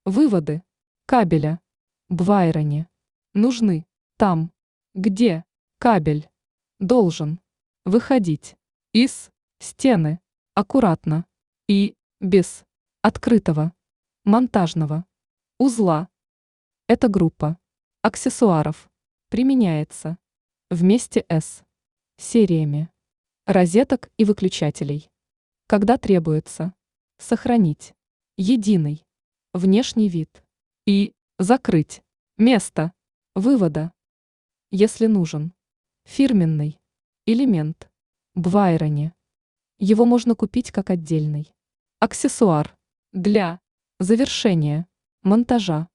Выводы кабеля в айроне нужны там, где кабель должен выходить из стены аккуратно и без открытого монтажного узла. Эта группа аксессуаров применяется вместе с сериями розеток и выключателей, когда требуется сохранить единый внешний вид и закрыть место вывода. Если нужен фирменный элемент в айроне, его можно купить как отдельный аксессуар для завершения монтажа.